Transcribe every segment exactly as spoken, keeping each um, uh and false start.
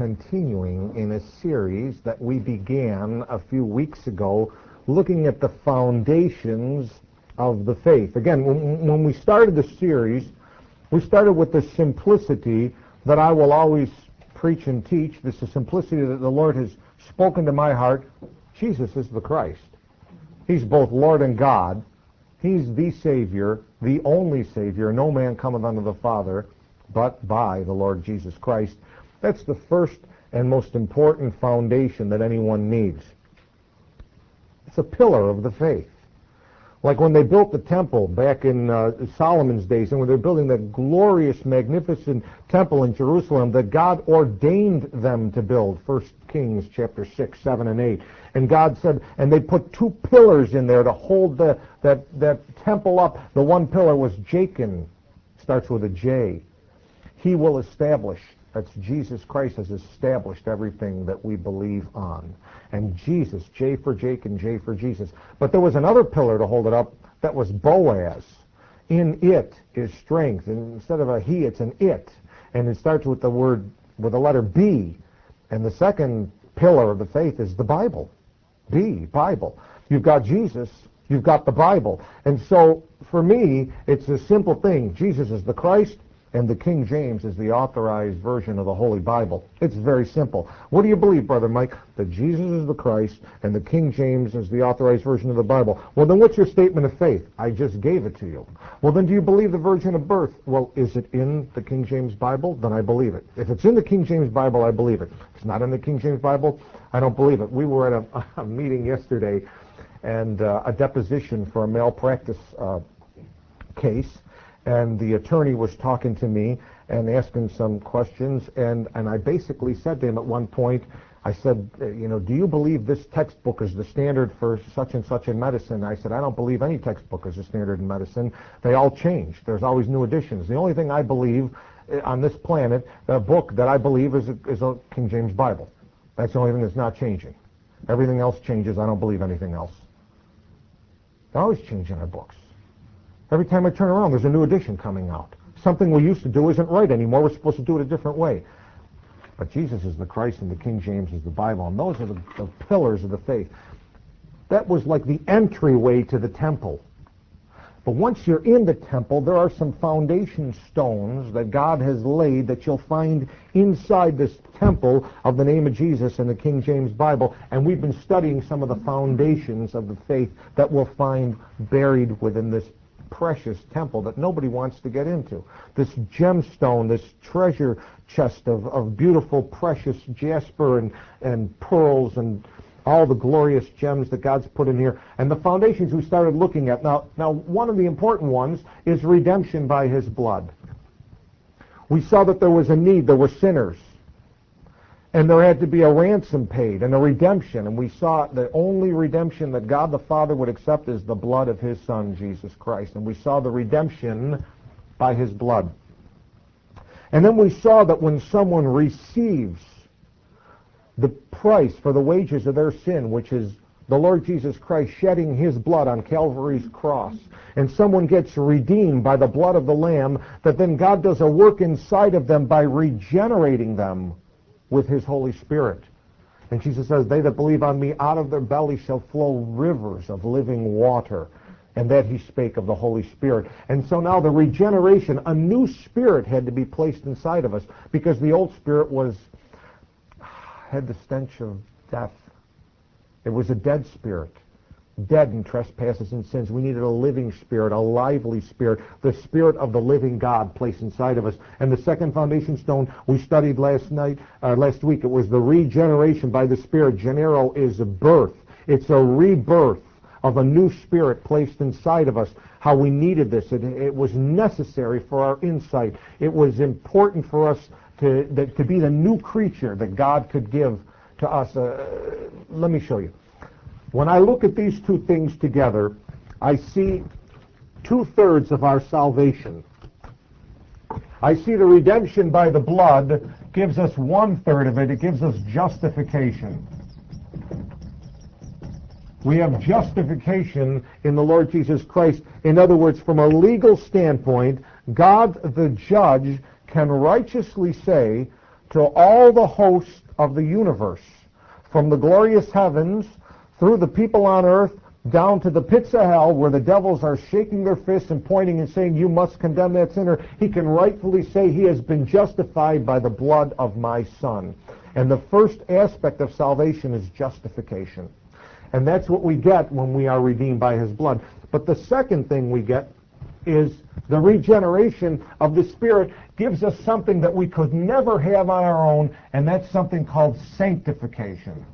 continuing in a series that we began a few weeks ago, looking at the foundations of the faith. Again, when, when we started the series, we started with the simplicity that I will always preach and teach. This is simplicity that the Lord has spoken to my heart. Jesus is the Christ. He's both Lord and God. He's the Savior, the only Savior. No man cometh unto the Father but by the Lord Jesus Christ. That's the first and most important foundation that anyone needs. It's a pillar of the faith. Like when they built the temple back in uh, Solomon's days, and when they were building that glorious, magnificent temple in Jerusalem that God ordained them to build, First Kings chapter six, seven, and eight. And God said, and they put two pillars in there to hold the, that, that temple up. The one pillar was Jachin, starts with a J. He will establish. That's Jesus Christ has established everything that we believe on. And Jesus, J for Jake and J for Jesus. But there was another pillar to hold it up that was Boaz. In it is strength. And instead of a he, it's an it. And it starts with the word, with the letter B. And the second pillar of the faith is the Bible. B, Bible. You've got Jesus, you've got the Bible. And so, for me, it's a simple thing. Jesus is the Christ, and the King James is the authorized version of the Holy Bible. It's very simple. What do you believe, Brother Mike? That Jesus is the Christ and the King James is the authorized version of the Bible. Well, then what's your statement of faith? I just gave it to you. Well, then do you believe the virgin of birth? Well, is it in the King James Bible? Then I believe it. If it's in the King James Bible, I believe it. If it's not in the King James Bible, I don't believe it. We were at a, a meeting yesterday and uh, a deposition for a malpractice uh, case. And the attorney was talking to me and asking some questions, and, and I basically said to him at one point, I said, you know, do you believe this textbook is the standard for such and such in medicine? I said, I don't believe any textbook is the standard in medicine. They all change. There's always new editions. The only thing I believe on this planet, the book that I believe is a, is a King James Bible. That's the only thing that's not changing. Everything else changes. I don't believe anything else. They're always changing our books. Every time I turn around, there's a new edition coming out. Something we used to do isn't right anymore. We're supposed to do it a different way. But Jesus is the Christ and the King James is the Bible, and those are the, the pillars of the faith. That was like the entryway to the temple. But once you're in the temple, there are some foundation stones that God has laid that you'll find inside this temple of the name of Jesus and the King James Bible. And we've been studying some of the foundations of the faith that we'll find buried within this precious temple that nobody wants to get into. This gemstone, this treasure chest of, of beautiful, precious jasper and, and pearls and all the glorious gems that God's put in here. And the foundations we started looking at. Now, now one of the important ones is redemption by His blood. We saw that there was a need. There were sinners. And there had to be a ransom paid and a redemption. And we saw the only redemption that God the Father would accept is the blood of His Son, Jesus Christ. And we saw the redemption by His blood. And then we saw that when someone receives the price for the wages of their sin, which is the Lord Jesus Christ shedding His blood on Calvary's cross, and someone gets redeemed by the blood of the Lamb, that then God does a work inside of them by regenerating them with His Holy Spirit. And Jesus says, they that believe on me, out of their belly shall flow rivers of living water. And that He spake of the Holy Spirit. And so now the regeneration, a new spirit had to be placed inside of us, because the old spirit was had the stench of death. It was a dead spirit. Dead in trespasses and sins. We needed a living spirit, a lively spirit, the Spirit of the living God placed inside of us. And the second foundation stone we studied last night, uh, last week, it was the regeneration by the Spirit. Genero is a birth. It's a rebirth of a new spirit placed inside of us. How we needed this. It, it was necessary for our insight. It was important for us to, that, to be the new creature that God could give to us. Uh, let me show you. When I look at these two things together, I see two-thirds of our salvation. I see the redemption by the blood gives us one-third of it. It gives us justification. We have justification in the Lord Jesus Christ. In other words, from a legal standpoint, God the judge can righteously say to all the host of the universe, from the glorious heavens through the people on earth down to the pits of hell where the devils are shaking their fists and pointing and saying, you must condemn that sinner. He can rightfully say he has been justified by the blood of my Son. And the first aspect of salvation is justification. And that's what we get when we are redeemed by his blood. But the second thing we get is the regeneration of the Spirit gives us something that we could never have on our own, and that's something called sanctification.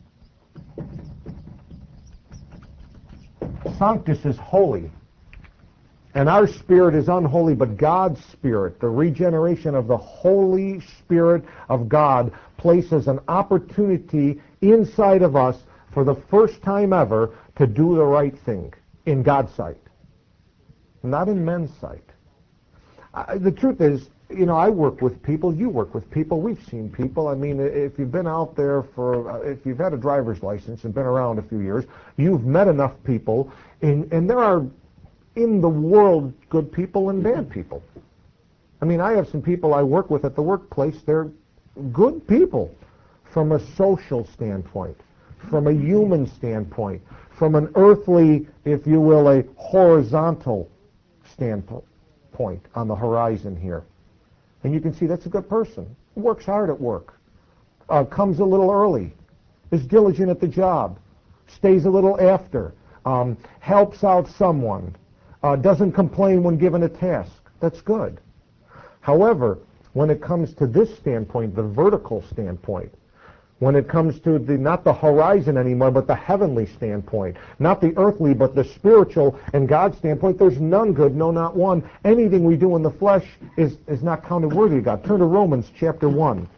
Sanctus is holy, and our spirit is unholy, but God's Spirit, the regeneration of the Holy Spirit of God, places an opportunity inside of us for the first time ever to do the right thing in God's sight, not in men's sight. I, the truth is, you know, I work with people, you work with people, we've seen people. I mean, if you've been out there for, uh, if you've had a driver's license and been around a few years, you've met enough people, and, and there are in the world good people and bad people. I mean, I have some people I work with at the workplace, they're good people from a social standpoint, from a human standpoint, from an earthly, if you will, a horizontal standpoint on the horizon here. And you can see that's a good person. Works hard at work. Uh, comes a little early. Is diligent at the job. Stays a little after. Um, helps out someone. Uh, doesn't complain when given a task. That's good. However, when it comes to this standpoint, the vertical standpoint, when it comes to the not the horizon anymore, but the heavenly standpoint, not the earthly, but the spiritual and God's standpoint, there's none good, no, not one. Anything we do in the flesh is, is not counted worthy of God. Turn to Romans chapter one.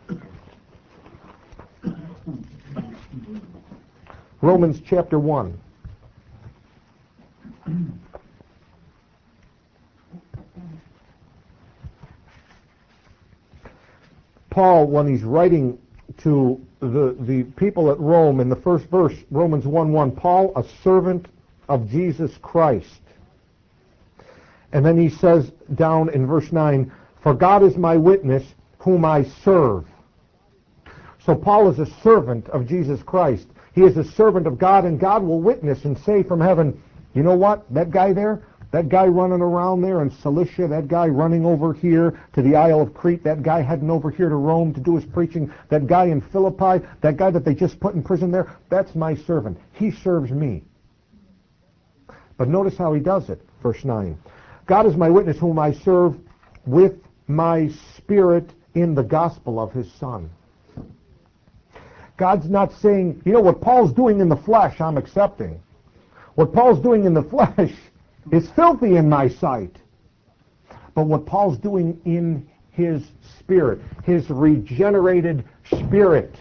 Romans chapter one. Paul, when he's writing to the, the people at Rome in the first verse, Romans one one, Paul, a servant of Jesus Christ. And then he says down in verse nine, for God is my witness, whom I serve. So Paul is a servant of Jesus Christ. He is a servant of God, and God will witness and say from heaven, you know what, that guy there, that guy running around there in Cilicia, that guy running over here to the Isle of Crete, that guy heading over here to Rome to do his preaching, that guy in Philippi, that guy that they just put in prison there, that's my servant. He serves me. But notice how he does it, verse nine. God is my witness, whom I serve with my spirit in the gospel of his Son. God's not saying, you know, what Paul's doing in the flesh, I'm accepting. What Paul's doing in the flesh is filthy in my sight. But what Paul's doing in his spirit, his regenerated spirit,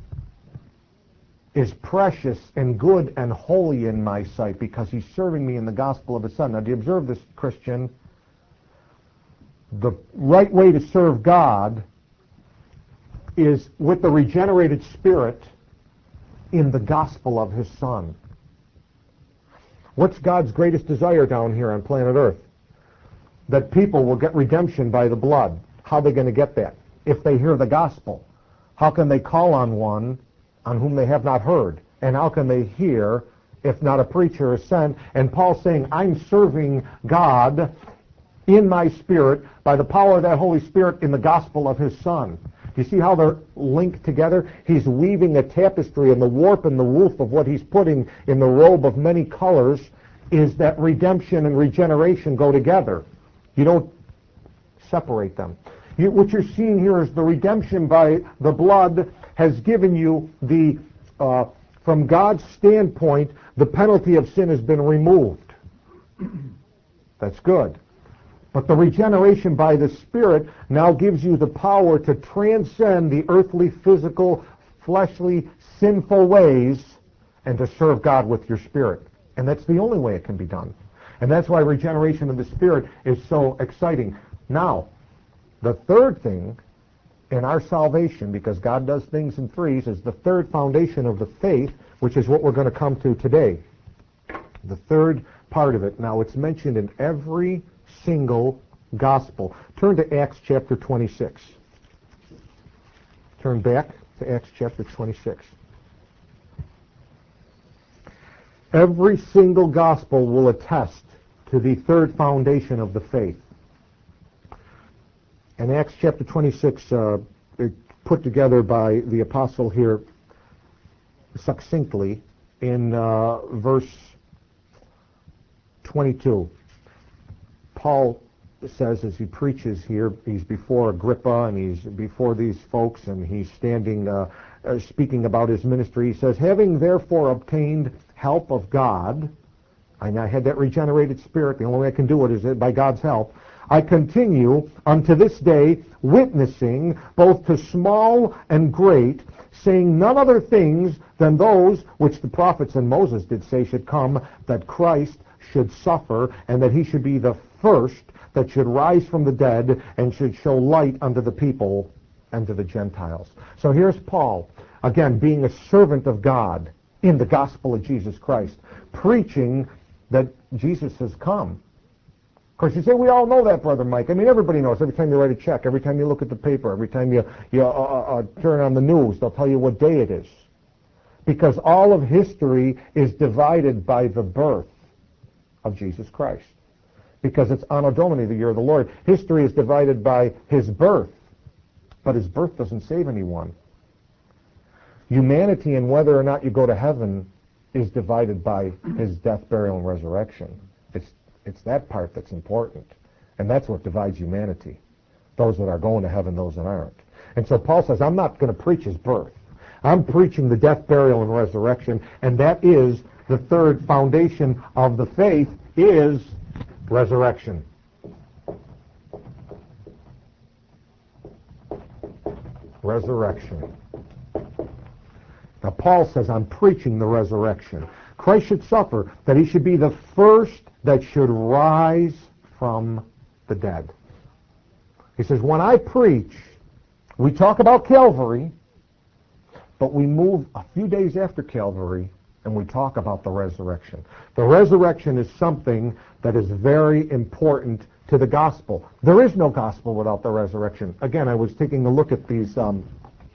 is precious and good and holy in my sight because he's serving me in the gospel of his Son. Now, do you observe this, Christian? The right way to serve God is with the regenerated spirit in the gospel of his Son. What's God's greatest desire down here on planet Earth? That people will get redemption by the blood. How are they going to get that? If they hear the gospel. How can they call on one on whom they have not heard? And how can they hear if not a preacher is sent? And Paul's saying, I'm serving God in my spirit by the power of that Holy Spirit in the gospel of his Son. Do you see how they're linked together? He's weaving a tapestry, and the warp and the woof of what he's putting in the robe of many colors is that redemption and regeneration go together. You don't separate them. You, what you're seeing here is the redemption by the blood has given you the, uh, from God's standpoint, the penalty of sin has been removed. That's good. But the regeneration by the Spirit now gives you the power to transcend the earthly, physical, fleshly, sinful ways and to serve God with your spirit. And that's the only way it can be done. And that's why regeneration of the Spirit is so exciting. Now, the third thing in our salvation, because God does things in threes, is the third foundation of the faith, which is what we're going to come to today. The third part of it. Now, it's mentioned in every single gospel. Turn to Acts chapter twenty-six. turn back to Acts chapter twenty-six. Every single gospel will attest to the third foundation of the faith. And Acts chapter twenty-six, uh, put together by the apostle here succinctly in uh, verse twenty-two. Paul says as he preaches here, he's before Agrippa and he's before these folks and he's standing uh, uh, speaking about his ministry. He says, having therefore obtained help of God, and I had that regenerated spirit, the only way I can do it is by God's help, I continue unto this day witnessing both to small and great, saying none other things than those which the prophets and Moses did say should come, that Christ should suffer, and that he should be the first that should rise from the dead and should show light unto the people and to the Gentiles. So here's Paul, again, being a servant of God in the gospel of Jesus Christ, preaching that Jesus has come. Of course, you say, we all know that, Brother Mike. I mean, everybody knows. Every time you write a check, every time you look at the paper, every time you, you uh, uh, turn on the news, they'll tell you what day it is. Because all of history is divided by the birth of Jesus Christ. Because it's Anno Domini, the year of the Lord. History is divided by his birth. But his birth doesn't save anyone. Humanity and whether or not you go to heaven is divided by his death, burial, and resurrection. It's, it's that part that's important. And that's what divides humanity. Those that are going to heaven, those that aren't. And so Paul says, I'm not going to preach his birth. I'm preaching the death, burial, and resurrection. And that is the third foundation of the faith, is resurrection. Resurrection. Now Paul says, I'm preaching the resurrection. Christ should suffer, that he should be the first that should rise from the dead. He says, when I preach, we talk about Calvary, but we move a few days after Calvary and we talk about the resurrection. The resurrection is something that is very important to the gospel. There is no gospel without the resurrection. Again, I was taking a look at these um,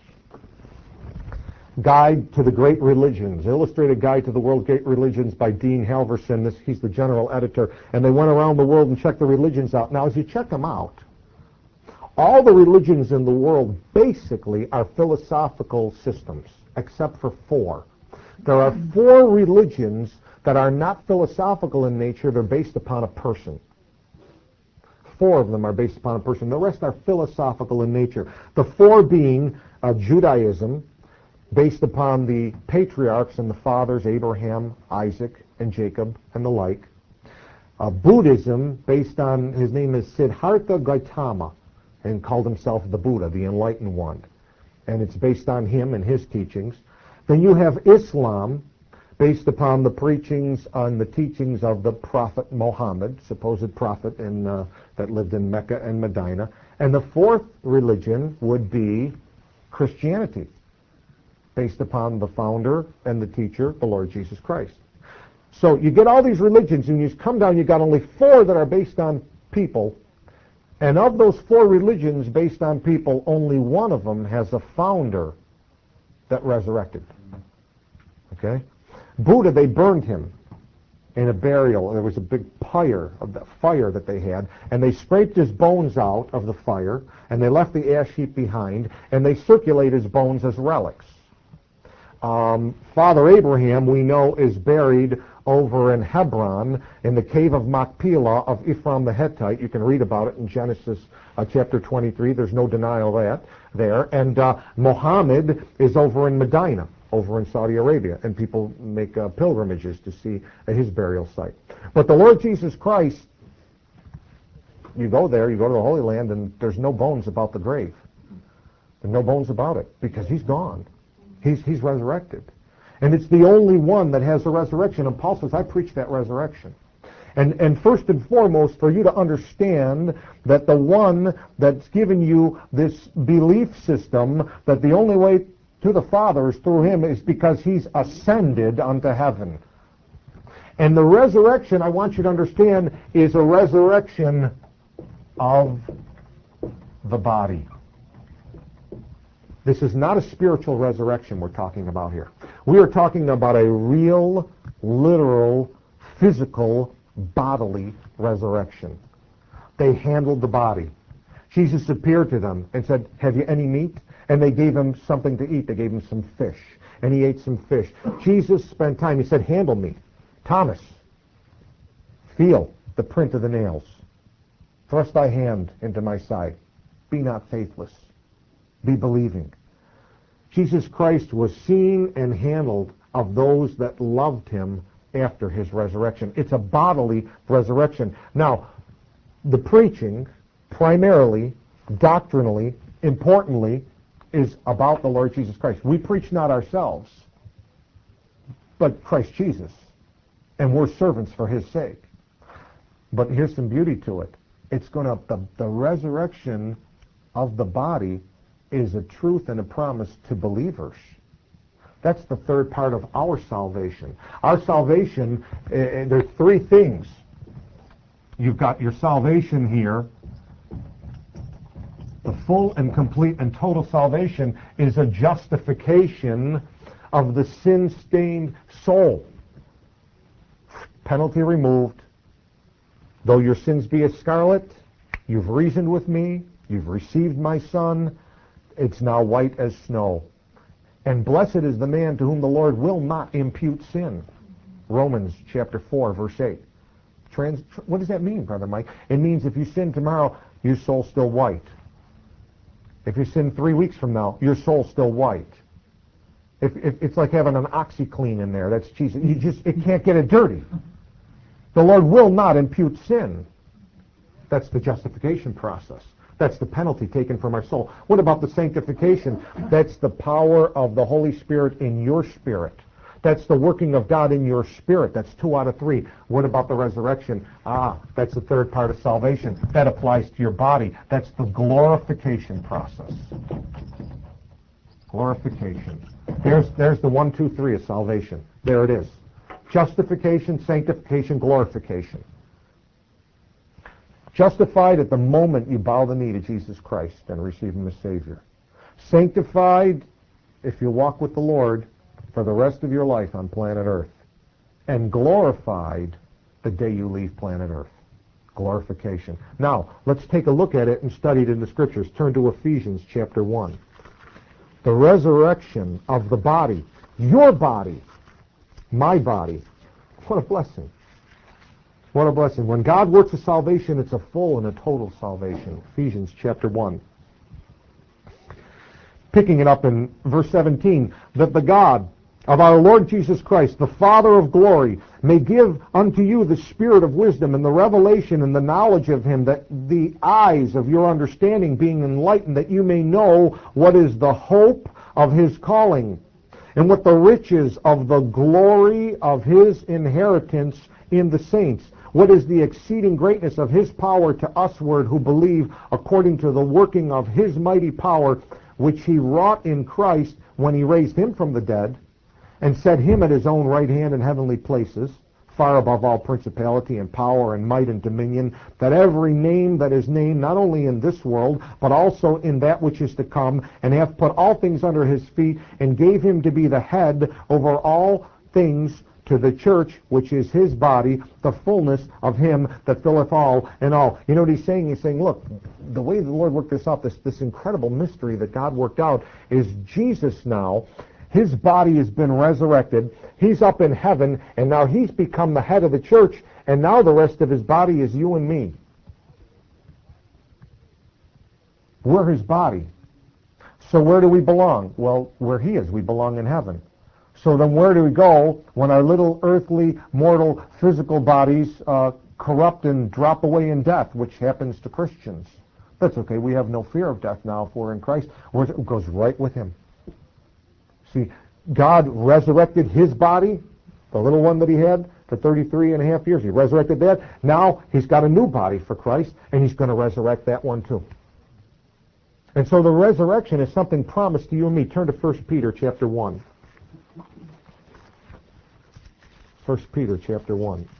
Guide to the Great Religions, Illustrated Guide to the World Great Religions by Dean Halverson. This, he's the general editor. And they went around the world and checked the religions out. Now, as you check them out, all the religions in the world basically are philosophical systems, except for four. There are four religions that are not philosophical in nature. They're based upon a person. Four of them are based upon a person. The rest are philosophical in nature. The four being uh, Judaism, based upon the patriarchs and the fathers, Abraham, Isaac, and Jacob, and the like. Uh, Buddhism, based on, his name is Siddhartha Gautama, and called himself the Buddha, the Enlightened One. And it's based on him and his teachings. Then you have Islam, based upon the preachings and the teachings of the Prophet Muhammad, supposed prophet in, uh, that lived in Mecca and Medina. And the fourth religion would be Christianity, based upon the founder and the teacher, the Lord Jesus Christ. So you get all these religions, and you come down, you got only four that are based on people. And of those four religions based on people, only one of them has a founder that resurrected. Okay? Buddha, they burned him in a burial. There was a big pyre of the fire that they had, and they scraped his bones out of the fire, and they left the ash heap behind, and they circulate his bones as relics. Um, Father Abraham, we know, is buried over in Hebron in the cave of Machpelah of Ephraim the Hittite. You can read about it in Genesis uh, chapter twenty-three. There's no denial of that there. And uh, Muhammad is over in Medina, over in Saudi Arabia, and people make uh, pilgrimages to see uh, his burial site. But the Lord Jesus Christ, you go there, you go to the Holy Land, and there's no bones about the grave. There's no bones about it, because he's gone. He's, he's resurrected. And it's the only one that has a resurrection. And Paul says, I preach that resurrection. And, and first and foremost, for you to understand that the one that's given you this belief system, that the only way to the Father is through him, is because he's ascended unto heaven. And the resurrection, I want you to understand, is a resurrection of the body. This is not a spiritual resurrection we're talking about here. We are talking about a real, literal, physical, bodily resurrection. They handled the body. Jesus appeared to them and said, have you any meat? And they gave him something to eat. They gave him some fish. And he ate some fish. Jesus spent time. He said, handle me. Thomas, feel the print of the nails. Thrust thy hand into my side. Be not faithless. Be believing. Jesus Christ was seen and handled of those that loved him after his resurrection. It's a bodily resurrection. Now, the preaching, primarily, doctrinally, importantly, is about the Lord Jesus Christ. We preach not ourselves, but Christ Jesus. And we're servants for his sake. But here's some beauty to it. It's going to, the, the resurrection of the body is a truth and a promise to believers. That's the third part of our salvation. Our salvation, uh, there's three things. You've got your salvation here. The full and complete and total salvation is a justification of the sin-stained soul. Penalty removed. Though your sins be as scarlet, you've reasoned with me, you've received my Son, it's now white as snow. And blessed is the man to whom the Lord will not impute sin. Romans chapter four, verse eight. Trans, what does that mean, Brother Mike? It means if you sin tomorrow, your soul's still white. If you sin three weeks from now, your soul's still white. If, if it's like having an OxyClean in there, that's Jesus. You just it can't get it dirty. The Lord will not impute sin. That's the justification process. That's the penalty taken from our soul. What about the sanctification? That's the power of the Holy Spirit in your spirit. That's the working of God in your spirit. That's two out of three. What about the resurrection? Ah, that's the third part of salvation. That applies to your body. That's the glorification process. Glorification. There's, there's the one, two, three of salvation. There it is. Justification, sanctification, glorification. Justified at the moment you bow the knee to Jesus Christ and receive him as Savior. Sanctified if you walk with the Lord for the rest of your life on planet Earth. And glorified the day you leave planet Earth. Glorification. Now, let's take a look at it and study it in the Scriptures. Turn to Ephesians chapter one. The resurrection of the body. Your body. My body. What a blessing. What a blessing. When God works a salvation, it's a full and a total salvation. Ephesians chapter one. Picking it up in verse seventeen, that the God of our Lord Jesus Christ, the Father of glory, may give unto you the spirit of wisdom and the revelation and the knowledge of him, that the eyes of your understanding being enlightened, that you may know what is the hope of his calling, and what the riches of the glory of his inheritance in the saints. What is the exceeding greatness of his power to usward who believe, according to the working of his mighty power, which he wrought in Christ when he raised him from the dead, and set him at his own right hand in heavenly places, far above all principality and power and might and dominion, that every name that is named, not only in this world, but also in that which is to come, and hath put all things under his feet, and gave him to be the head over all things to the church, which is his body, the fullness of him that filleth all in all. You know what he's saying? He's saying, look, the way the Lord worked this out, this, this incredible mystery that God worked out, is Jesus now, his body has been resurrected, he's up in heaven, and now he's become the head of the church, and now the rest of his body is you and me. We're his body. So where do we belong? Well, where he is, we belong in heaven. So then where do we go when our little earthly, mortal, physical bodies uh, corrupt and drop away in death, which happens to Christians? That's okay. We have no fear of death now if we're in Christ. It goes right with him. See, God resurrected his body, the little one that he had, for thirty-three and a half years. He resurrected that. Now he's got a new body for Christ, and he's going to resurrect that one too. And so the resurrection is something promised to you and me. Turn to First Peter chapter one. First Peter chapter one.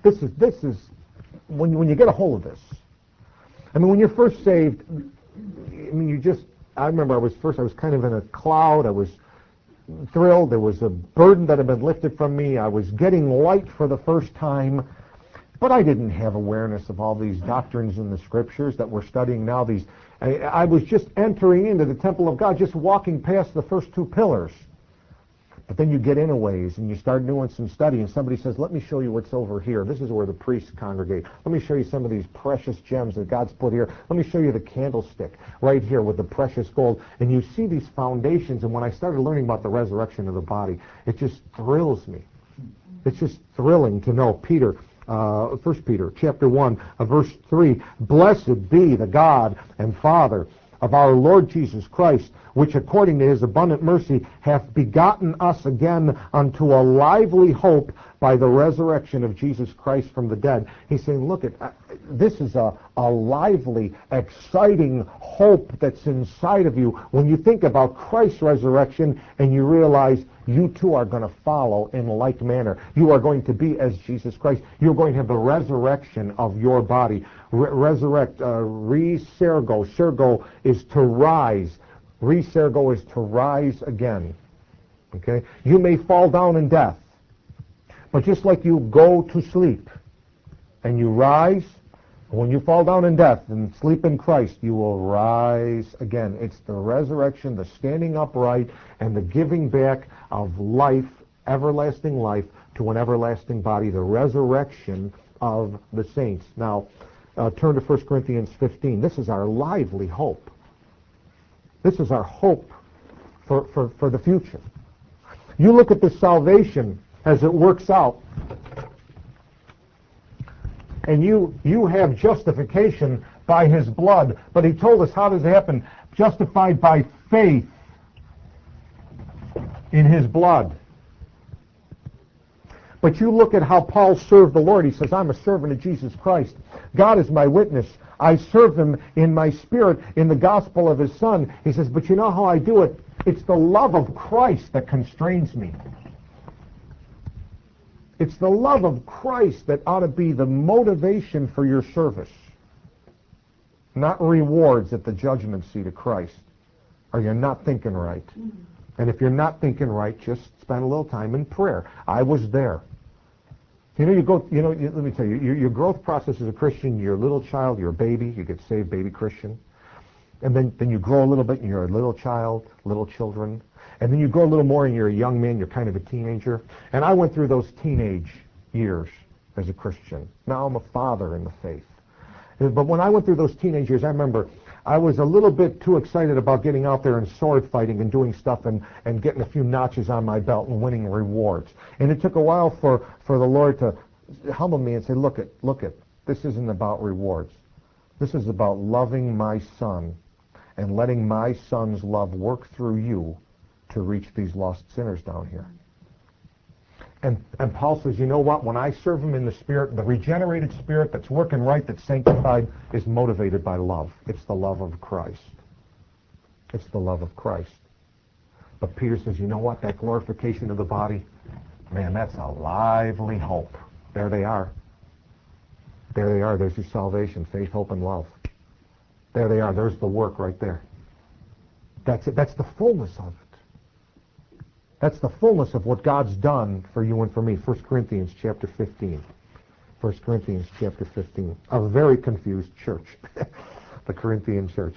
This is, this is when, when you get a hold of this. I mean, when you're first saved, I mean, you just, I remember I was first, I was kind of in a cloud. I was thrilled. There was a burden that had been lifted from me. I was getting light for the first time. But I didn't have awareness of all these doctrines in the Scriptures that we're studying now. These, I, I was just entering into the temple of God, just walking past the first two pillars. But then you get in a ways and you start doing some study, and somebody says, let me show you what's over here. This is where the priests congregate. Let me show you some of these precious gems that God's put here. Let me show you the candlestick right here with the precious gold. And you see these foundations, and when I started learning about the resurrection of the body, it just thrills me. It's just thrilling to know. Peter, uh, First Peter chapter one, uh, verse three, blessed be the God and Father of our Lord Jesus Christ, which according to his abundant mercy hath begotten us again unto a lively hope by the resurrection of Jesus Christ from the dead. He's saying, look, at uh, this is a, a lively, exciting hope that's inside of you when you think about Christ's resurrection and you realize you too are going to follow in like manner. You are going to be as Jesus Christ. You're going to have the resurrection of your body. Re- resurrect, uh, resurgo. Surgo is to rise. Resurgo is to rise again. Okay? You may fall down in death, but just like you go to sleep and you rise, when you fall down in death and sleep in Christ, you will rise again. It's the resurrection, the standing upright, and the giving back of life, everlasting life, to an everlasting body, the resurrection of the saints. Now, uh, turn to First Corinthians fifteen. This is our lively hope. This is our hope for, for, for the future. You look at the salvation as it works out, and you you have justification by his blood. But he told us, how does it happen? Justified by faith in his blood. But you look at how Paul served the Lord. He says, I'm a servant of Jesus Christ. God is my witness. I serve him in my spirit in the gospel of his Son. He says, but you know how I do it? It's the love of Christ that constrains me. It's the love of Christ that ought to be the motivation for your service, not rewards at the judgment seat of Christ. Or you're not thinking right. And if you're not thinking right, just spend a little time in prayer. I was there. You know, you go. You know, you, let me tell you, your, your growth process as a Christian. You're a little child. You're a baby. You get saved, baby Christian, and then then you grow a little bit, and you're a little child, little children. And then you grow a little more and you're a young man, you're kind of a teenager. And I went through those teenage years as a Christian. Now I'm a father in the faith. But when I went through those teenage years, I remember I was a little bit too excited about getting out there and sword fighting and doing stuff and, and getting a few notches on my belt and winning rewards. And it took a while for, for the Lord to humble me and say, look it, look it, this isn't about rewards. This is about loving my Son and letting my Son's love work through you to reach these lost sinners down here. And, and Paul says, you know what? When I serve him in the Spirit, the regenerated Spirit that's working right, that's sanctified, is motivated by love. It's the love of Christ. It's the love of Christ. But Peter says, you know what? That glorification of the body, man, that's a lively hope. There they are. There they are. There's your salvation, faith, hope, and love. There they are. There's the work right there. That's it. That's the fullness of it. That's the fullness of what God's done for you and for me. First Corinthians chapter fifteen. First Corinthians chapter fifteen. A very confused church. The Corinthian church.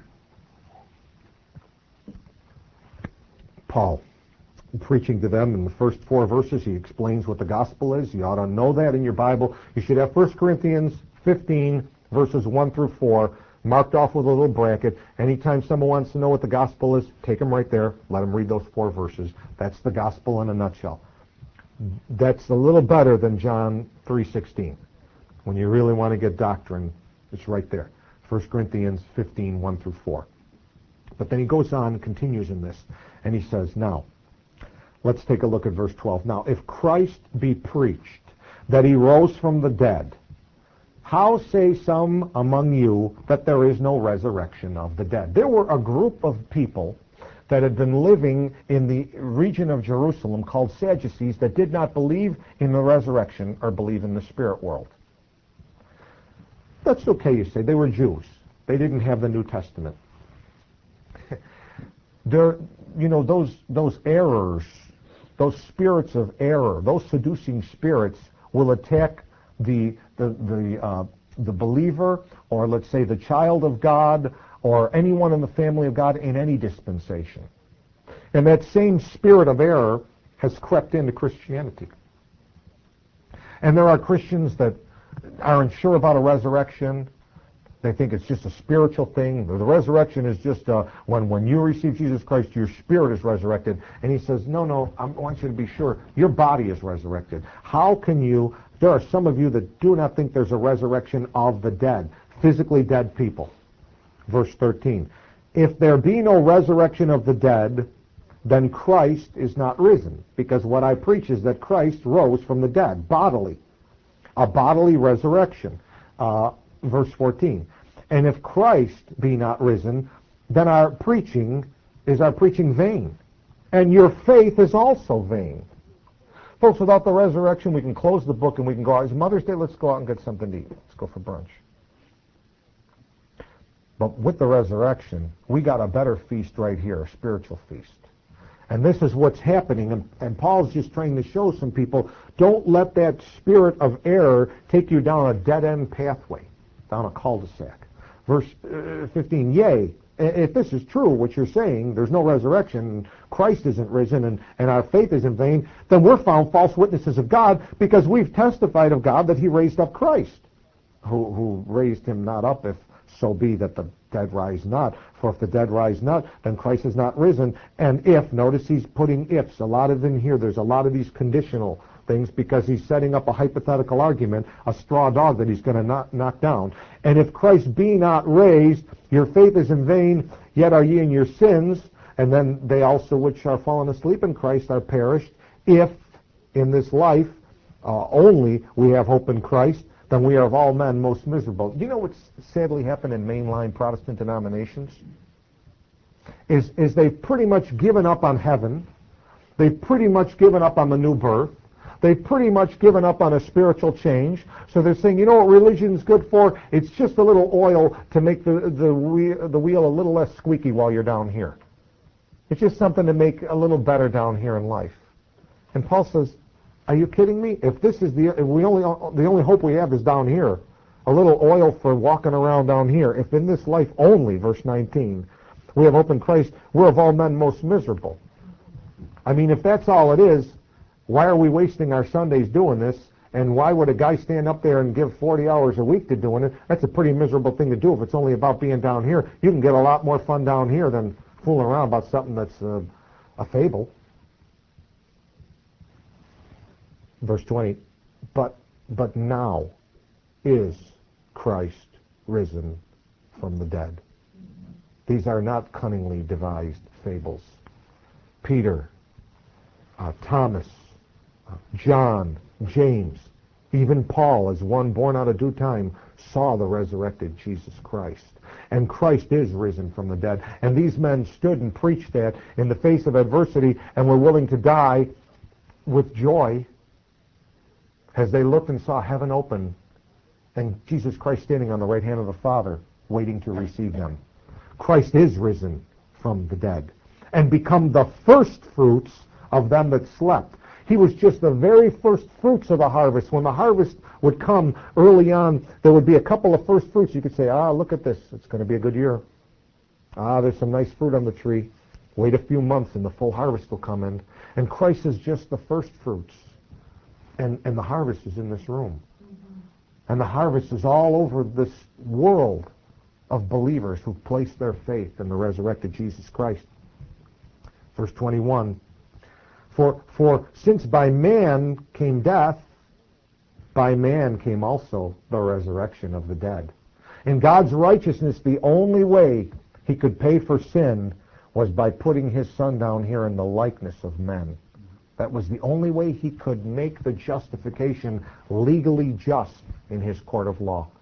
Paul, preaching to them in the first four verses, he explains what the gospel is. You ought to know that in your Bible. You should have First Corinthians fifteen, verses one through four, marked off with a little bracket. Anytime someone wants to know what the gospel is, take them right there. Let them read those four verses. That's the gospel in a nutshell. That's a little better than John three sixteen. When you really want to get doctrine, it's right there. First Corinthians fifteen, one through four. But then he goes on and continues in this, and he says, now, let's take a look at verse twelve. Now, if Christ be preached that he rose from the dead, how say some among you that there is no resurrection of the dead? There were a group of people that had been living in the region of Jerusalem called Sadducees that did not believe in the resurrection or believe in the spirit world. That's okay, you say. They were Jews. They didn't have the New Testament. There, you know, those those errors, those spirits of error, those seducing spirits will attack the the the uh, the believer, or let's say the child of God, or anyone in the family of God in any dispensation. And that same spirit of error has crept into Christianity. And there are Christians that are unsure about a resurrection. They think it's just a spiritual thing. The resurrection is just uh, when, when you receive Jesus Christ, your spirit is resurrected. And he says, no, no, I want you to be sure. Your body is resurrected. How can you, there are some of you that do not think there's a resurrection of the dead, physically dead people. Verse thirteen, if there be no resurrection of the dead, then Christ is not risen. Because what I preach is that Christ rose from the dead, bodily. A bodily resurrection. Uh, verse fourteen. And if Christ be not risen, then our preaching is our preaching vain. And your faith is also vain. Folks, without the resurrection, we can close the book and we can go out. It's Mother's Day, let's go out and get something to eat. Let's go for brunch. But with the resurrection, we got a better feast right here, a spiritual feast. And this is what's happening. And, and Paul's just trying to show some people, don't let that spirit of error take you down a dead-end pathway, down a cul-de-sac. Verse uh, fifteen, yea, if this is true, what you're saying, there's no resurrection, Christ isn't risen, and, and our faith is in vain, then we're found false witnesses of God because we've testified of God that he raised up Christ, who, who raised him not up if so be that the dead rise not. For if the dead rise not, then Christ is not risen. And if, notice he's putting ifs, a lot of in here, there's a lot of these conditional things because he's setting up a hypothetical argument, a straw dog that he's going to knock, knock down. And if Christ be not raised, your faith is in vain, yet are ye in your sins. And then they also which are fallen asleep in Christ are perished. If in this life uh, only we have hope in Christ, then we are of all men most miserable. Do you know what's sadly happened in mainline Protestant denominations? Is, is they've pretty much given up on heaven. They've pretty much given up on the new birth. They've pretty much given up on a spiritual change. So they're saying, you know what religion's good for? It's just a little oil to make the, the, wheel, the wheel a little less squeaky while you're down here. It's just something to make a little better down here in life. And Paul says, are you kidding me? If this is the if we only the only hope we have is down here, a little oil for walking around down here. If in this life only, verse nineteen, we have hope in Christ, we're of all men most miserable. I mean, if that's all it is, why are we wasting our Sundays doing this? And why would a guy stand up there and give forty hours a week to doing it? That's a pretty miserable thing to do if it's only about being down here. You can get a lot more fun down here than fooling around about something that's uh, a fable. Verse twenty, but but now is Christ risen from the dead. These are not cunningly devised fables. Peter, uh, Thomas, uh, John, James, even Paul, as one born out of due time, saw the resurrected Jesus Christ. And Christ is risen from the dead. And these men stood and preached that in the face of adversity and were willing to die with joy as they looked and saw heaven open and Jesus Christ standing on the right hand of the Father, waiting to receive them. Christ is risen from the dead and become the first fruits of them that slept. He was just the very first fruits of the harvest. When the harvest would come early on, there would be a couple of first fruits. You could say, ah, look at this. It's going to be a good year. Ah, there's some nice fruit on the tree. Wait a few months and the full harvest will come in. And Christ is just the first fruits. And, and the harvest is in this room. Mm-hmm. And the harvest is all over this world of believers who've placed their faith in the resurrected Jesus Christ. Verse twenty-one, For, for since by man came death, by man came also the resurrection of the dead. In God's righteousness, the only way he could pay for sin was by putting his Son down here in the likeness of men. That was the only way he could make the justification legally just in his court of law.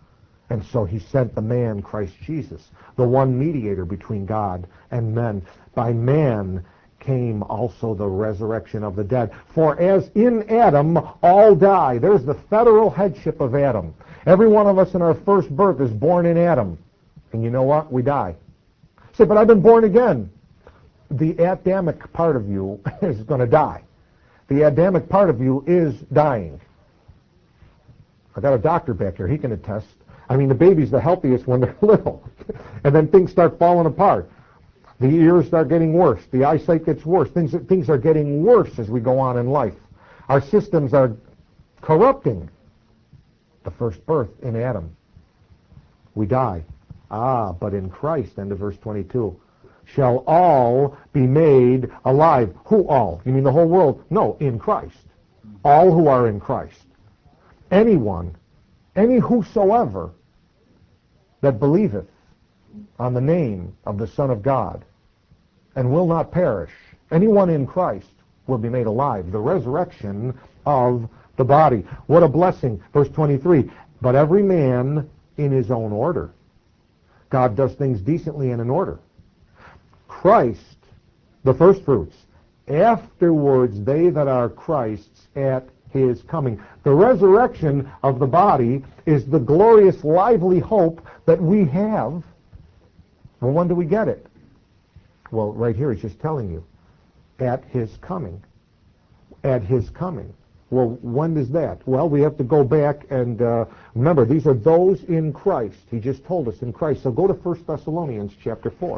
And so he sent the man, Christ Jesus, the one mediator between God and men. By man came also the resurrection of the dead. For as in Adam all die, there's the federal headship of Adam. Every one of us in our first birth is born in Adam. And you know what? We die. Say, but I've been born again. The Adamic part of you is going to die. The Adamic part of you is dying. I got a doctor back here. He can attest. I mean, the baby's the healthiest when they're little. And then things start falling apart. The ears start getting worse. The eyesight gets worse. Things, things are getting worse as we go on in life. Our systems are corrupting. The first birth in Adam. We die. Ah, but in Christ, end of verse twenty-two, shall all be made alive. Who all? You mean the whole world? No, in Christ. All who are in Christ. Anyone, any whosoever that believeth on the name of the Son of God and will not perish, anyone in Christ will be made alive. The resurrection of the body. What a blessing. Verse twenty-three, but every man in his own order. God does things decently and in order. Christ, the first fruits. Afterwards, they that are Christ's at his coming. The resurrection of the body is the glorious, lively hope that we have. Well, when do we get it? Well, right here, he's just telling you. At his coming. At his coming. Well, when is that? Well, we have to go back and uh, remember, these are those in Christ. He just told us in Christ. So go to First Thessalonians chapter four.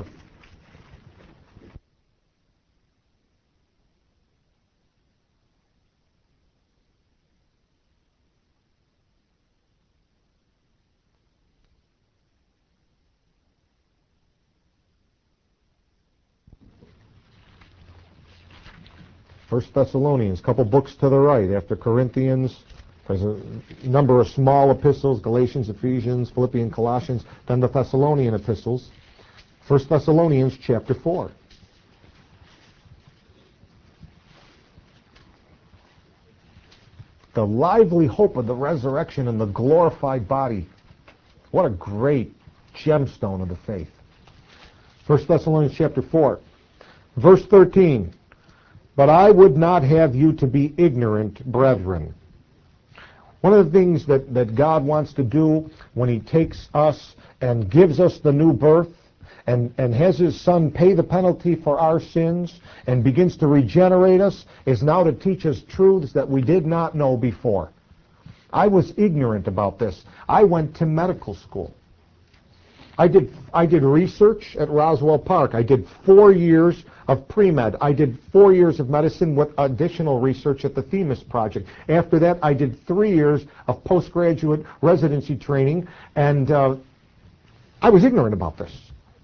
First Thessalonians, a couple books to the right after Corinthians. There's a number of small epistles, Galatians, Ephesians, Philippians, Colossians, then the Thessalonian epistles. First Thessalonians chapter four. The lively hope of the resurrection and the glorified body. What a great gemstone of the faith. First Thessalonians chapter four, verse thirteen. But I would not have you to be ignorant, brethren. One of the things that, that God wants to do when he takes us and gives us the new birth and, and has his Son pay the penalty for our sins and begins to regenerate us is now to teach us truths that we did not know before. I was ignorant about this. I went to medical school. I did, I did research at Roswell Park. I did four years of pre-med. I did four years of medicine with additional research at the Themis Project. After that, I did three years of postgraduate residency training, and uh, I was ignorant about this.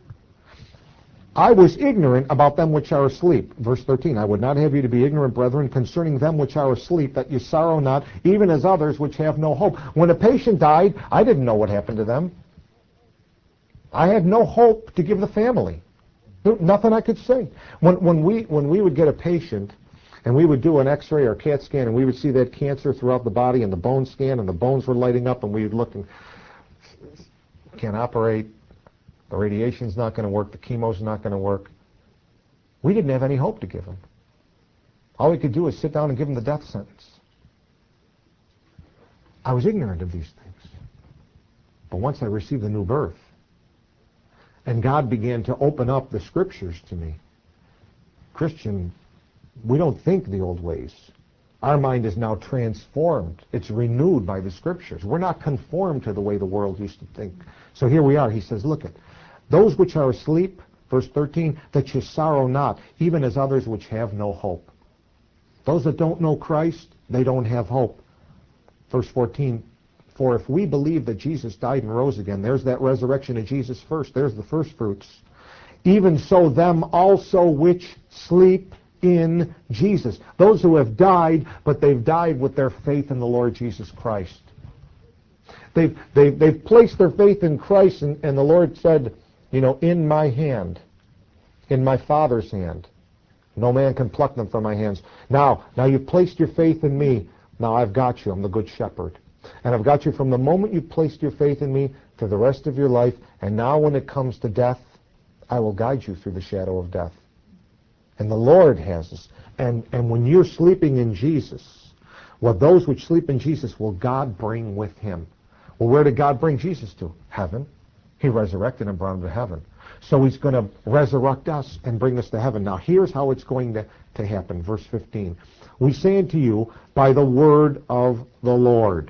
I was ignorant about them which are asleep. Verse thirteen, I would not have you to be ignorant, brethren, concerning them which are asleep, that you sorrow not, even as others which have no hope. When a patient died, I didn't know what happened to them. I had no hope to give the family. Nothing I could say. When, when, we, when we would get a patient and we would do an x-ray or CAT scan and we would see that cancer throughout the body and the bone scan and the bones were lighting up and we would look and can't operate, the radiation's not going to work, the chemo's not going to work. We didn't have any hope to give them. All we could do is sit down and give them the death sentence. I was ignorant of these things. But once I received the new birth, and God began to open up the scriptures to me. Christian, we don't think the old ways. Our mind is now transformed. It's renewed by the scriptures. We're not conformed to the way the world used to think. So here we are. He says, look at those which are asleep, verse thirteen, that you sorrow not, even as others which have no hope. Those that don't know Christ, they don't have hope. Verse fourteen, for if we believe that Jesus died and rose again, there's that resurrection of Jesus first. There's the first fruits. Even so them also which sleep in Jesus. Those who have died, but they've died with their faith in the Lord Jesus Christ. They've, they've, they've placed their faith in Christ, and, and the Lord said, you know, in my hand, in my Father's hand. No man can pluck them from my hands. Now, now you've placed your faith in me. Now I've got you. I'm the good shepherd. And I've got you from the moment you placed your faith in me to the rest of your life. And now when it comes to death, I will guide you through the shadow of death. And the Lord has us. And, and when you're sleeping in Jesus, well, those which sleep in Jesus will God bring with him. Well, where did God bring Jesus to? Heaven. He resurrected and brought him to heaven. So he's going to resurrect us and bring us to heaven. Now, here's how it's going to, to happen. Verse fifteen. We say unto you by the word of the Lord.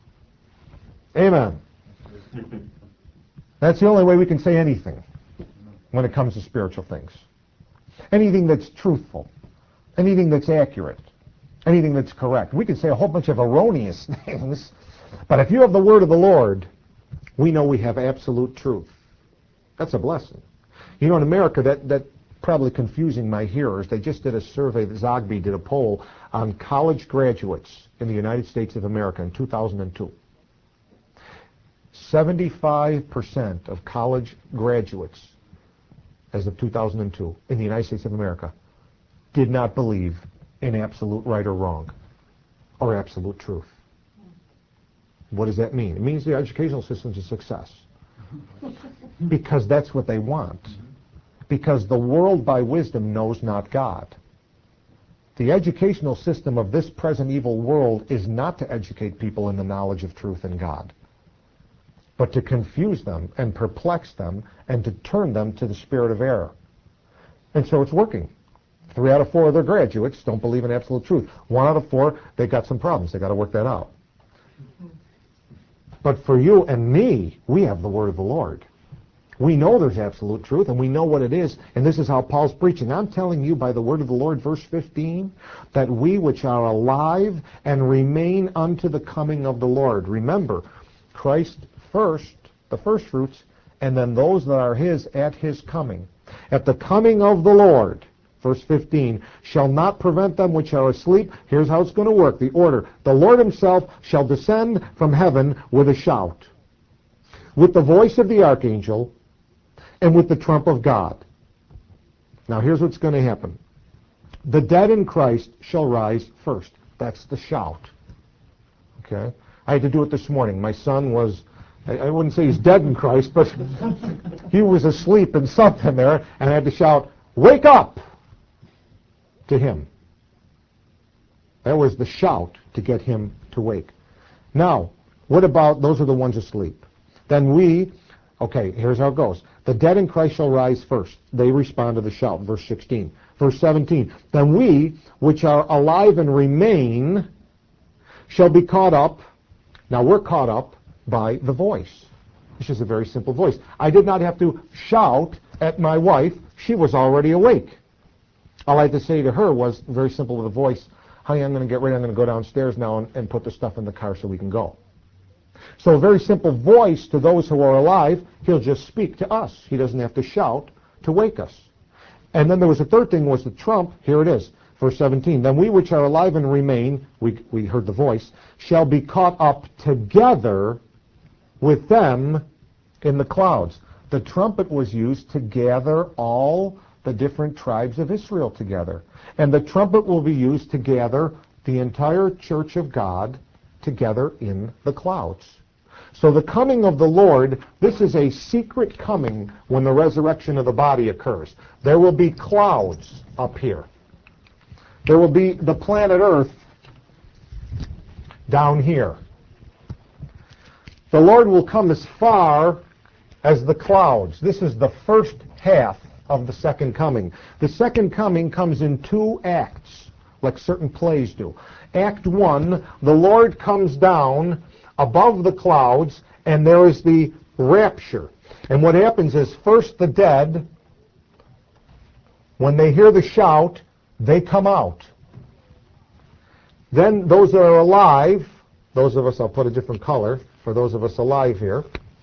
Amen. That's the only way we can say anything when it comes to spiritual things. Anything that's truthful. Anything that's accurate. Anything that's correct. We can say a whole bunch of erroneous things, but if you have the word of the Lord, we know we have absolute truth. That's a blessing. You know, in America, that, that probably confusing my hearers. They just did a survey, Zogby did a poll on college graduates in the United States of America in two thousand two. seventy-five percent of college graduates as of two thousand two in the United States of America did not believe in absolute right or wrong or absolute truth. What does that mean? It means the educational system's a success. Because that's what they want. Because the world by wisdom knows not God. The educational system of this present evil world is not to educate people in the knowledge of truth and God, but to confuse them and perplex them and to turn them to the spirit of error. And so it's working. Three out of four of their graduates don't believe in absolute truth. One out of four, they got some problems. They got to work that out. But for you and me, we have the word of the Lord. We know there's absolute truth, and we know what it is, and this is how Paul's preaching. I'm telling you by the word of the Lord, verse fifteen, that we which are alive and remain unto the coming of the Lord. Remember, Christ first, the first fruits, and then those that are his at his coming. At the coming of the Lord, verse fifteen, shall not prevent them which are asleep. Here's how it's going to work, the order. The Lord himself shall descend from heaven with a shout, with the voice of the archangel, and with the trump of God. Now here's what's going to happen. The dead in Christ shall rise first. That's the shout. Okay? I had to do it this morning. My son was, I wouldn't say he's dead in Christ, but he was asleep in something there, and I had to shout, wake up, to him. That was the shout to get him to wake. Now, what about, those are the ones asleep. Then we, okay, here's how it goes. The dead in Christ shall rise first. They respond to the shout, verse sixteen. Verse seventeen, then we, which are alive and remain, shall be caught up. Now we're caught up by the voice. This is a very simple voice. I did not have to shout at my wife. She was already awake. All I had to say to her was, very simple with a voice, honey, I'm going to get ready. I'm going to go downstairs now and, and put the stuff in the car so we can go. So a very simple voice to those who are alive, he'll just speak to us. He doesn't have to shout to wake us. And then there was a third thing, was the trump. Here it is, verse seventeen. Then we which are alive and remain, we, we heard the voice, shall be caught up together with them in the clouds. The trumpet was used to gather all the different tribes of Israel together. And the trumpet will be used to gather the entire church of God together in the clouds. So the coming of the Lord, this is a secret coming when the resurrection of the body occurs. There will be clouds up here. There will be the planet Earth down here. The Lord will come as far as the clouds. This is the first half of the second coming. The second coming comes in two acts, like certain plays do. Act one, the Lord comes down above the clouds, and there is the rapture. And what happens is, first the dead, when they hear the shout, they come out. Then those that are alive, those of us, I'll put a different color, for those of us alive here,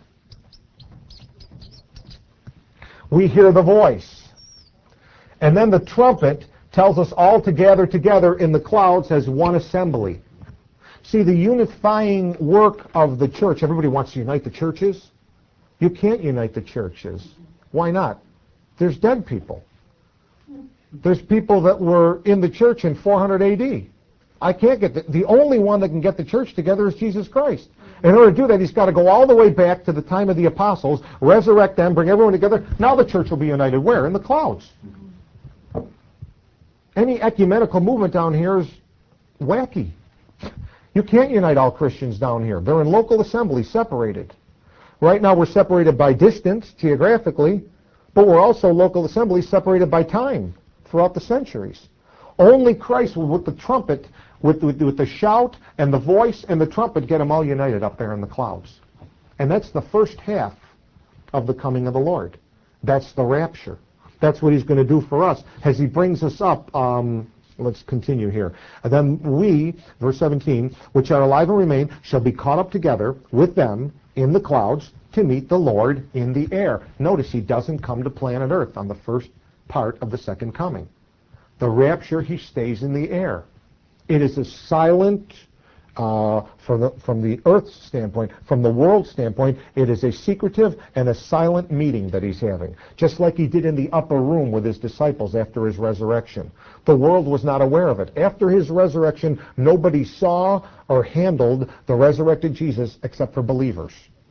we hear the voice. And then the trumpet tells us all to gather together in the clouds as one assembly. See, the unifying work of the church, everybody wants to unite the churches. You can't unite the churches. Why not? There's dead people. There's people that were in the church in four hundred A D I can't get the, the only one that can get the church together is Jesus Christ. In order to do that, he's got to go all the way back to the time of the apostles, resurrect them, bring everyone together. Now the church will be united where? In the clouds. Any ecumenical movement down here is wacky. You can't unite all Christians down here. They're in local assemblies, separated. Right now we're separated by distance, geographically, but we're also local assemblies separated by time throughout the centuries. Only Christ will, with the trumpet, with, with, with the shout and the voice and the trumpet, get them all united up there in the clouds. And that's the first half of the coming of the Lord. That's the rapture. That's what he's going to do for us as he brings us up. Um, let's continue here. And then we, verse seventeen, which are alive and remain, shall be caught up together with them in the clouds to meet the Lord in the air. Notice he doesn't come to planet Earth on the first part of the second coming. The rapture, he stays in the air. It is a silent, uh, from the, from the earth's standpoint, from the world's standpoint, it is a secretive and a silent meeting that he's having, just like he did in the upper room with his disciples after his resurrection. The world was not aware of it. After his resurrection, nobody saw or handled the resurrected Jesus except for believers.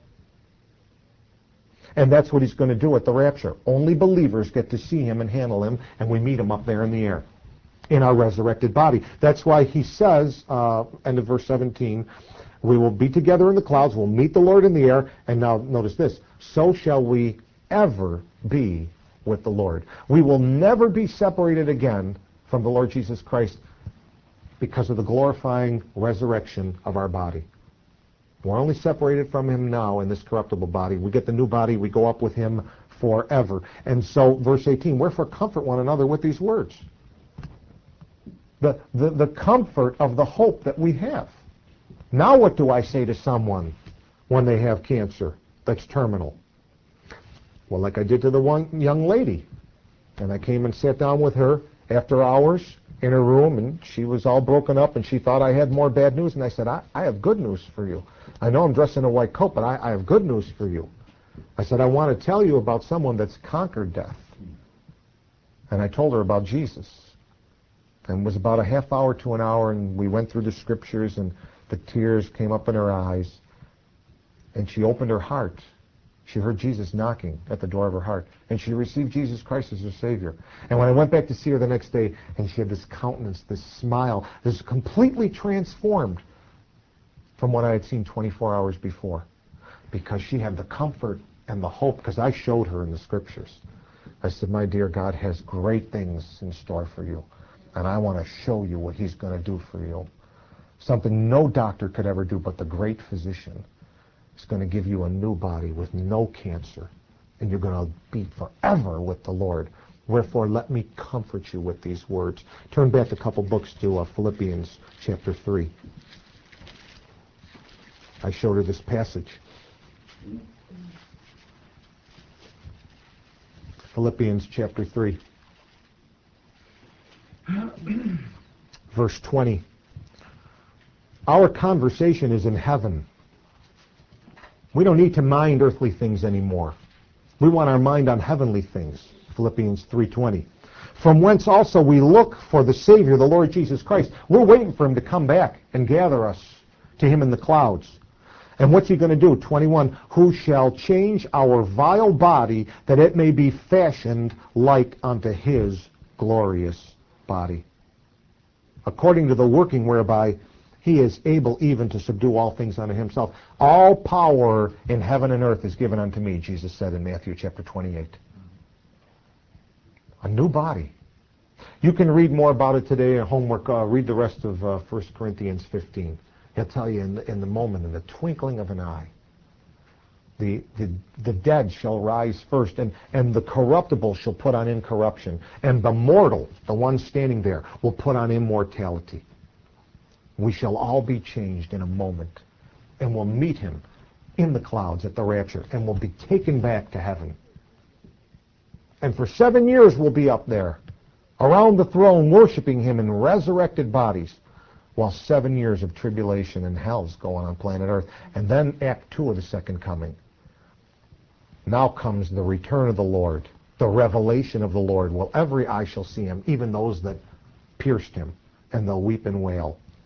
And that's what he's going to do at the rapture. Only believers get to see him and handle him, and we meet him up there in the air in our resurrected body. That's why he says, uh, end of verse seventeen, we will be together in the clouds, we'll meet the Lord in the air, and now notice this, so shall we ever be with the Lord. We will never be separated again from the Lord Jesus Christ because of the glorifying resurrection of our body. We're only separated from him now in this corruptible body. We get the new body, we go up with him forever. And so, verse eighteen, wherefore comfort one another with these words. The, the, the comfort of the hope that we have. Now what do I say to someone when they have cancer that's terminal? Well, like I did to the one young lady. And I came and sat down with her after hours in her room, and she was all broken up, and she thought I had more bad news. And I said, I, I have good news for you. I know I'm dressed in a white coat, but I, I have good news for you. I said, I want to tell you about someone that's conquered death. And I told her about Jesus. And it was about a half hour to an hour, and we went through the scriptures, and the tears came up in her eyes. And she opened her heart. She heard Jesus knocking at the door of her heart. And she received Jesus Christ as her Savior. And when I went back to see her the next day, and she had this countenance, this smile, this completely transformed from what I had seen twenty-four hours before. Because she had the comfort and the hope, because I showed her in the scriptures. I said, my dear, God has great things in store for you. And I want to show you what he's going to do for you. Something no doctor could ever do, but the great physician is going to give you a new body with no cancer. And you're going to be forever with the Lord. Wherefore, let me comfort you with these words. Turn back a couple books to uh, Philippians chapter three. I showed her this passage. Philippians chapter three. Verse twenty. Our conversation is in heaven. We don't need to mind earthly things anymore. We want our mind on heavenly things. Philippians three twenty. From whence also we look for the Savior, the Lord Jesus Christ. We're waiting for him to come back and gather us to him in the clouds. And what's he going to do? twenty-one. Who shall change our vile body that it may be fashioned like unto his glorious body, according to the working whereby he is able even to subdue all things unto himself. All power in heaven and earth is given unto me, Jesus said in Matthew chapter twenty-eight. A new body. You can read more about it today in homework. Uh, read the rest of uh, First Corinthians fifteen. He'll tell you in the, in the moment, in the twinkling of an eye, the, the, the dead shall rise first, and, and the corruptible shall put on incorruption, and the mortal, the one standing there, will put on immortality. We shall all be changed in a moment, and we'll meet him in the clouds at the rapture, and we'll be taken back to heaven. And for seven years we'll be up there, around the throne, worshiping him in resurrected bodies, while seven years of tribulation and hell's going on planet Earth. And then Act Two of the second coming. Now comes the return of the Lord, the revelation of the Lord. Well, every eye shall see him, even those that pierced him, and they'll weep and wail.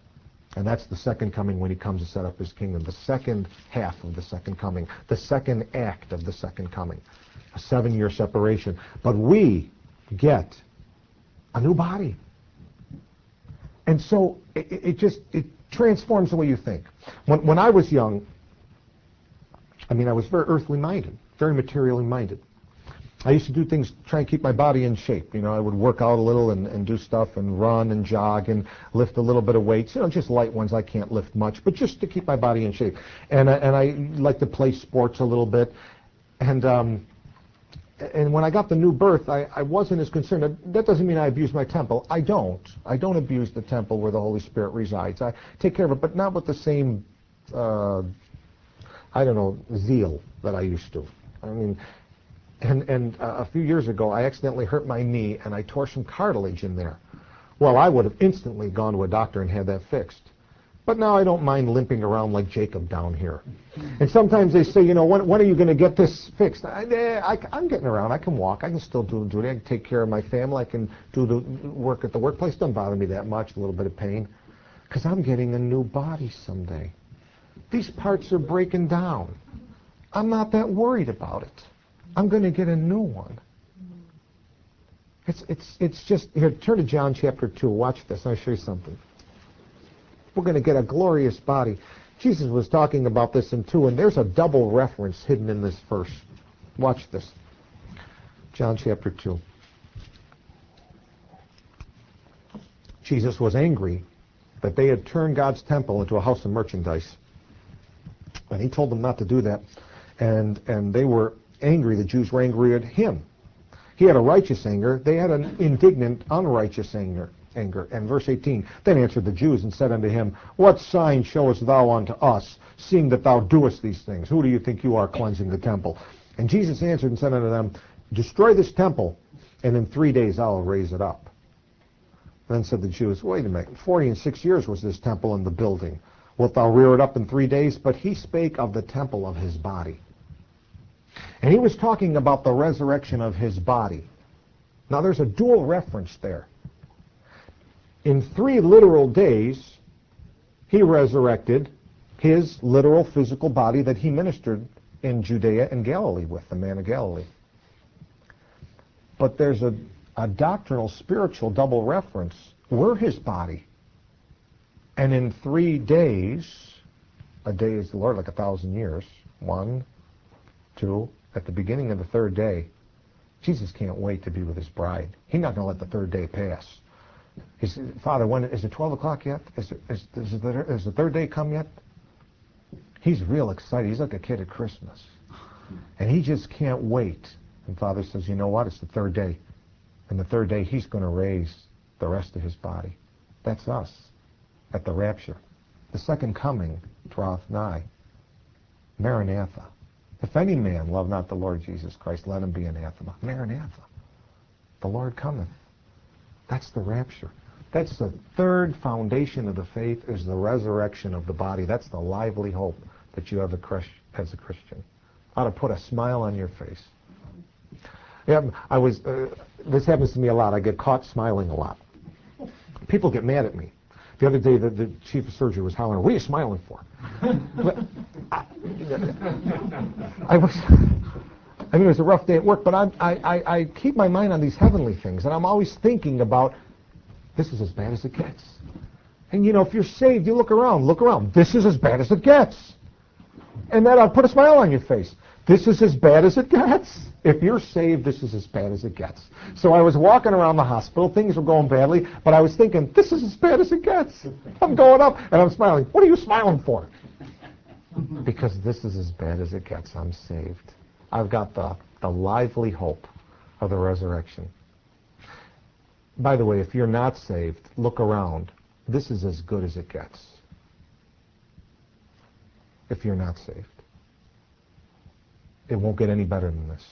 And that's the second coming when he comes to set up his kingdom. The second half of the second coming. The second act of the second coming. A seven-year separation. But we get a new body. And so it, it just it transforms the way you think. When, when I was young, I mean, I was very earthly minded, very materially minded. I used to do things, try and keep my body in shape. You know, I would work out a little and, and do stuff and run and jog and lift a little bit of weights. You know, just light ones. I can't lift much, but just to keep my body in shape. And I, and I like to play sports a little bit. And um, and when I got the new birth, I, I wasn't as concerned. That doesn't mean I abuse my temple. I don't. I don't abuse the temple where the Holy Spirit resides. I take care of it, but not with the same, uh, I don't know, zeal that I used to. I mean, and, and uh, a few years ago, I accidentally hurt my knee, and I tore some cartilage in there. Well, I would have instantly gone to a doctor and had that fixed. But now I don't mind limping around like Jacob down here. And sometimes they say, you know, when, when are you going to get this fixed? I, I, I'm getting around. I can walk. I can still do duty. I can take care of my family. I can do the work at the workplace. Doesn't bother me that much, a little bit of pain. Because I'm getting a new body someday. These parts are breaking down. I'm not that worried about it. I'm going to get a new one. It's, it's, it's just, here, turn to John chapter two. Watch this. I'll show you something. We're going to get a glorious body. Jesus was talking about this in two, and there's a double reference hidden in this verse. Watch this. John chapter two. Jesus was angry that they had turned God's temple into a house of merchandise. And he told them not to do that. And, and they were angry. The Jews were angry at him. He had a righteous anger. They had an indignant, unrighteous anger. Anger. And verse eighteen, then answered the Jews and said unto him, what sign showest thou unto us, seeing that thou doest these things? Who do you think you are, cleansing the temple? And Jesus answered and said unto them, destroy this temple, and in three days I will raise it up. Then said the Jews, wait a minute, forty and six years was this temple in the building. Wilt thou rear it up in three days? But he spake of the temple of his body. And he was talking about the resurrection of his body. Now there's a dual reference there. In three literal days, he resurrected his literal physical body that he ministered in Judea and Galilee with, the man of Galilee. But there's a, a doctrinal, spiritual double reference. We're his body. And in three days, a day is the Lord like a thousand years. One, two, at the beginning of the third day, Jesus can't wait to be with his bride. He's not going to let the third day pass. He said, Father, when is it twelve o'clock yet? Is, it, is, is, the, is the third day come yet? He's real excited. He's like a kid at Christmas. And he just can't wait. And Father says, you know what? It's the third day. And the third day, he's going to raise the rest of his body. That's us at the rapture. The second coming draweth nigh. Maranatha. If any man love not the Lord Jesus Christ, let him be anathema. Maranatha. The Lord cometh. That's the rapture. That's the third foundation of the faith, is the resurrection of the body. That's the lively hope that you have as a Christian. Ought to put a smile on your face. Yeah, I was. Uh, this happens to me a lot. I get caught smiling a lot. People get mad at me. The other day, the, the chief of surgery was hollering, "What are you smiling for?" I, I was. I mean, it was a rough day at work, but I'm, I, I, I keep my mind on these heavenly things, and I'm always thinking about, this is as bad as it gets. And, you know, if you're saved, you look around, look around. This is as bad as it gets. And then I'll put a smile on your face. This is as bad as it gets. If you're saved, this is as bad as it gets. So I was walking around the hospital. Things were going badly, but I was thinking, this is as bad as it gets. I'm going up, and I'm smiling. What are you smiling for? Because this is as bad as it gets. I'm saved. I've got the, the lively hope of the resurrection. By the way, if you're not saved, look around. This is as good as it gets. If you're not saved. It won't get any better than this.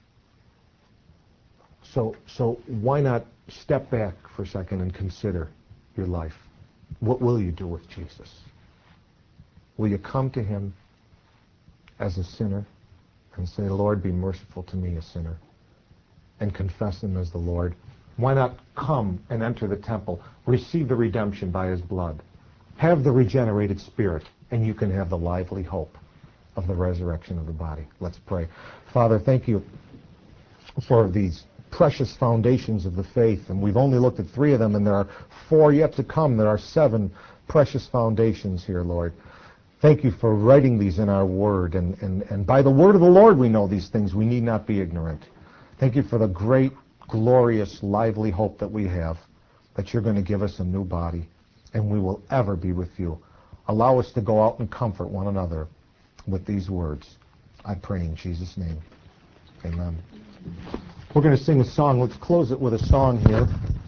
So, so why not step back for a second and consider your life? What will you do with Jesus? Will you come to him as a sinner and say, Lord, be merciful to me, a sinner, and confess him as the Lord? Why not come and enter the temple, receive the redemption by his blood, have the regenerated spirit, and you can have the lively hope of the resurrection of the body. Let's pray. Father, thank you for these precious foundations of the faith, and we've only looked at three of them, and there are four yet to come. There are seven precious foundations here, Lord. Thank you for writing these in our word, and, and, and by the word of the Lord we know these things. We need not be ignorant. Thank you for the great, glorious, lively hope that we have, that you're going to give us a new body, and we will ever be with you. Allow us to go out and comfort one another with these words. I pray in Jesus' name. Amen. We're going to sing a song. Let's close it with a song here.